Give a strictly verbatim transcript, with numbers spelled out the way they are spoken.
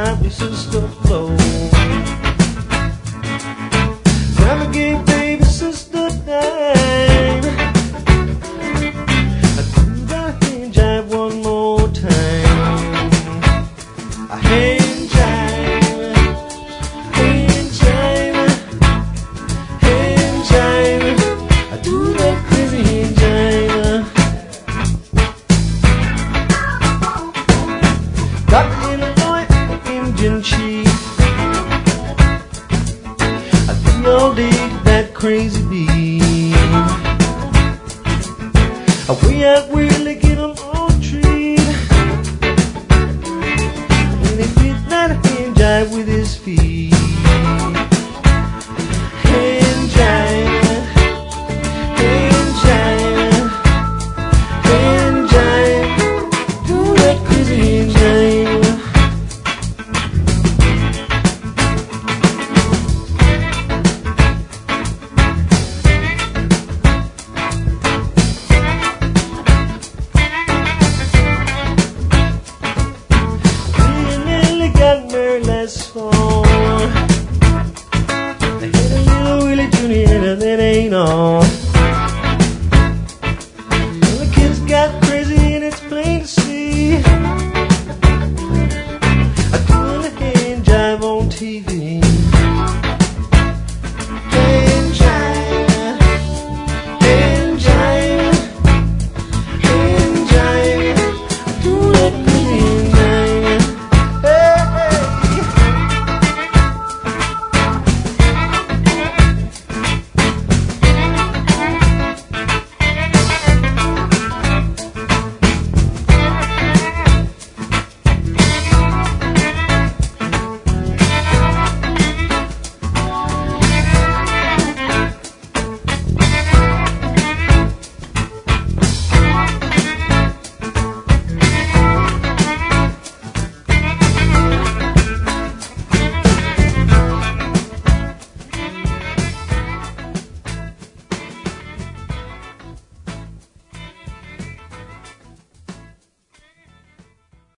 jive with Sister Flo. Never gave baby Sister Dime. I do that hand jive one more time. I hand jive, hand jive, hand jive. I do that crazy hand jive. Doctor Illinois, Indian chief. I think I'll dig that crazy beat. We out really get them all treat. And they fit that hand jive with his feet.